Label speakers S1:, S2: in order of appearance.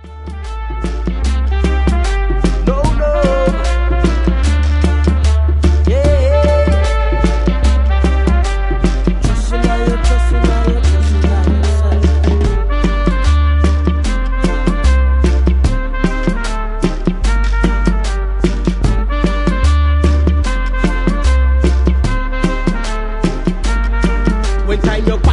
S1: No, no. Yeah. Trust in you, trust in you, trust in yourself. When time you